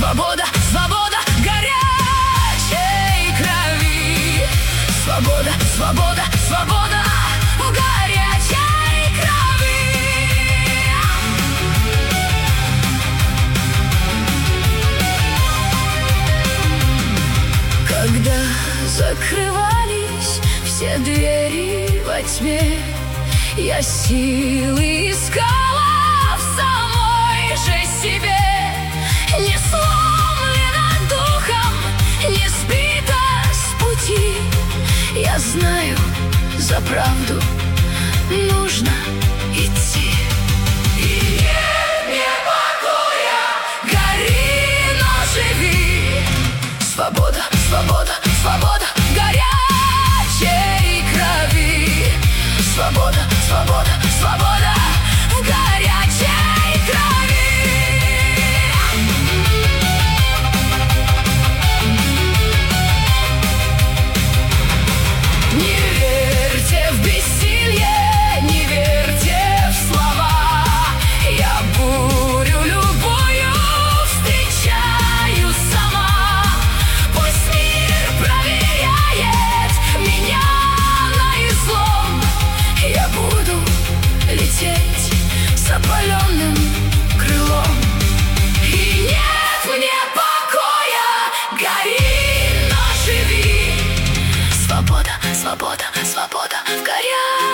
свобода, свобода горячей крови. Свобода, свобода, свобода в горячей крови. Когда закрывались все двери во тьме, я силы искала в самой же себе. Не сломлена духом, не сбита с пути. Я знаю, за правду нужно идти. И нет мне покоя, гори, но живи. Свобода, свобода, свобода горячей крови. Свобода, свобода, свобода в горячей крови. Не верьте в бессилие, не верьте в слова. Я бурю любую встречаю сама. Пусть мир проверяет меня на излом. Я буду лететь с опаленным крылом. И нет мне покоя, гори, но живи. Свобода, свобода, свобода в горячей